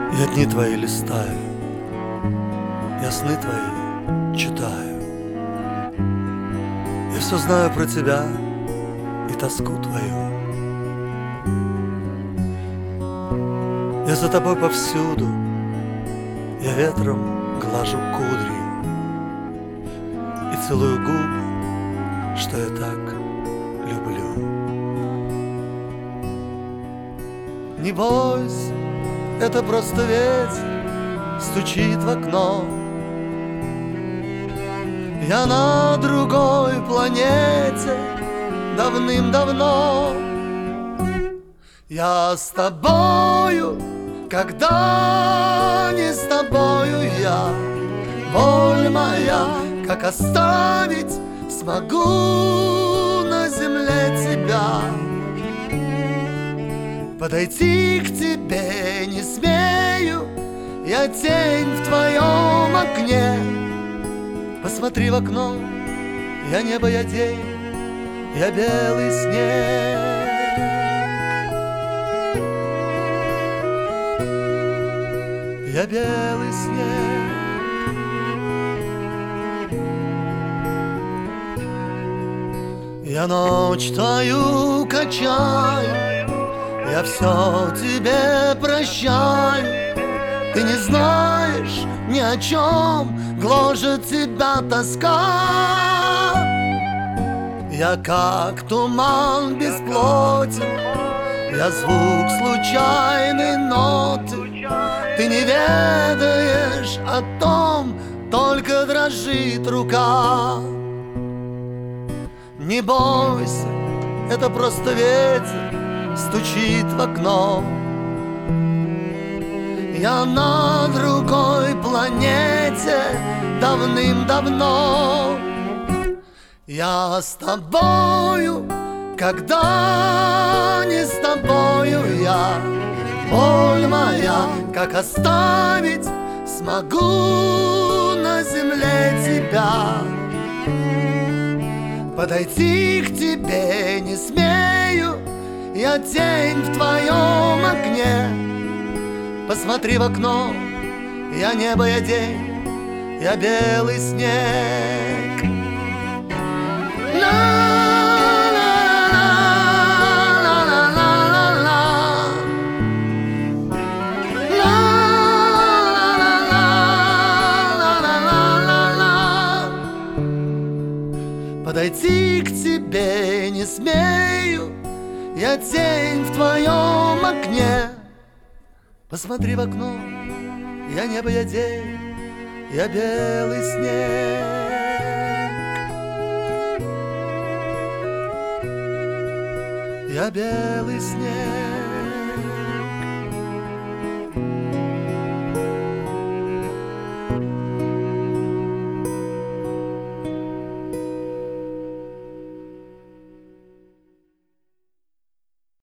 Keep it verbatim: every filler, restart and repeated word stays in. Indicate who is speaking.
Speaker 1: Я дни твои листаю, я сны твои читаю. Я все знаю про тебя и тоску твою. Я за тобой повсюду, я ветром глажу кудри и целую губы, что я так люблю. Не бойся, это просто ветер стучит в окно. Я на другой планете давным-давно. Я с тобою, когда не с тобою я. Боль моя, как оставить смогу на земле тебя. Подойти к тебе не смею, я тень в твоем окне. Посмотри в окно, я небо, я день, я белый снег. Я белый снег. Я ночь твою качаю, я все тебе прощаю. Ты не знаешь ни о чем, гложет тебя тоска. Я как туман бесплотен, я звук случайной ноты. Ты не ведаешь о том, только дрожит рука. Не бойся, это просто ветер стучит в окно. Я на другой планете давным-давно. Я с тобою, когда не с тобою я. Боль моя, как оставить смогу на земле тебя. Подойти к тебе не смею, я тень в твоем окне. Посмотри в окно, я небо, я день, я белый снег. Подойти к тебе не смею, я тень в твоем окне. Посмотри в окно, я небо, я день, я белый снег. Я белый снег.